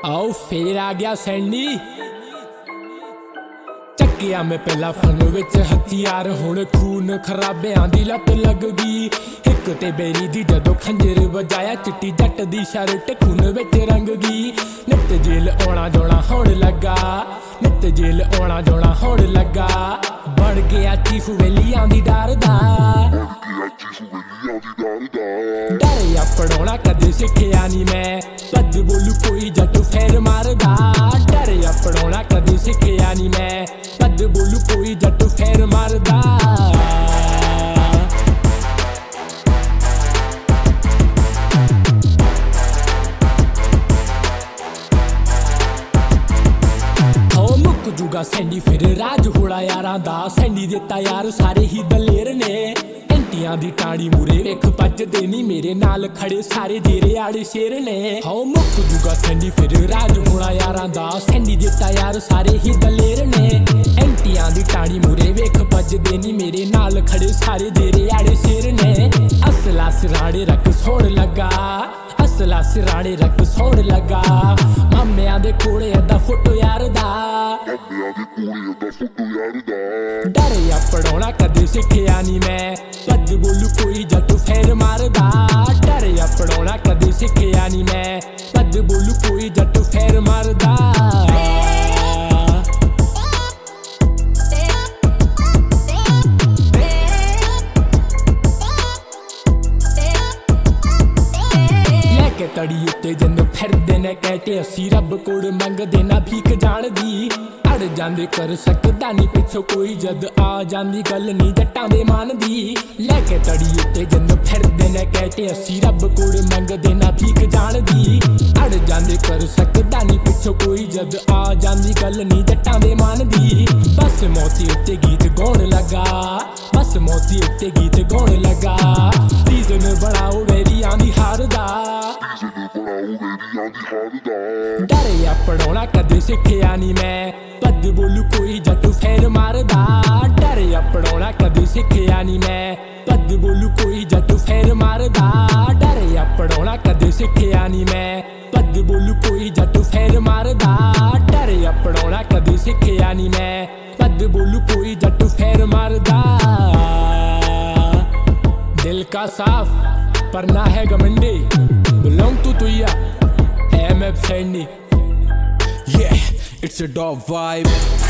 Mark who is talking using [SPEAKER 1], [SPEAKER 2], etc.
[SPEAKER 1] आओ फिर आ गया सैनी चक्किया में पहला फन विच हथियार हुण खून खराबियां दी लत लग गई हिक ते बेरी दी जदों खंजर वजाया चिट्टी जट दी शर्ट खून विच रंग गई नित जेल आउणा जाणा होण लगा नित जेल आउणा जाणा होण लगा बण गया चीफ वेलियां दी डरदा डरिया पढ़ाउणा कदे सिखिया नी मैं पद बोलू कोई जट फेर मारदा डरिया पढ़ाउणा कदे सिखिया नी मैं पद बोलू कोई जट फेर मारदा जुगा सैंडी फिर राज होड़ा यारां दा सैंडी दिता यार सारे ही दलेर ने एंटियां दी टाणी मूरे वेख भजदे नी मेरे नाल खड़े सारे जेरे आड़े शेर ने हाओ मुक जुगा सैंडी फिर राज होड़ा यारां दा सैंडी दिता यार सारे ही दलेर ने एंटियां दी टाणी मूरे वेख भजदे नी मेरे नाल खड़े सारे जेरे आड़े शेर ने असला सिराड़े रख सोड़ लगा असला सिराड़े रख सोड़ लगा मामिया दे कोले अदा फोटो यार दा डरिया पढ़ाउणा कदे सिखिया नी मैं पद बोलू कोई जट फेर मारदा डरिया पढ़ाउणा कदे सिखिया नी मैं पद बोलू कोई जट फेर मारदा तड़ी उत्ते जन फिरदे ने कहते असी रब कोल मंगदे ना भीख जान दी अड़ जांदे कर सकदा नी पिछो कोई जद आ जांदी गल नी जट्टां दे मान दी लेके तड़ी उत्ते जन फिरदे ने कहते असी रब कोल मंगदे ना भीख जान दी अड़ जांदे कर सकदा नी पिछो कोई जद आ जांदी गल नी जट्टां दे मान दी बस मौती उत्ते गीत गाउण लगा बस मौती उत्ते गीत गाउण लगा सीजन बनाओ वेरियां दी हारदा डरिया पढ़ाउणा कदे सिखिया नी मैं पद बोलू कोई जट फेर मारदा डरिया पढ़ाउणा कदे सिखिया नी मैं पद बोलू कोई जट फेर मारदा डरिया पढ़ाउणा कदे सिखिया नी मैं पद बोलू कोई जट फेर मारदा डरिया पढ़ाउणा कदे सिखिया नी मैं पद बोलू कोई जट फेर मारदा दिल का साफ पर ना है घमंडी belong to Tuya MF Sandy. Yeah, it's a dog vibe.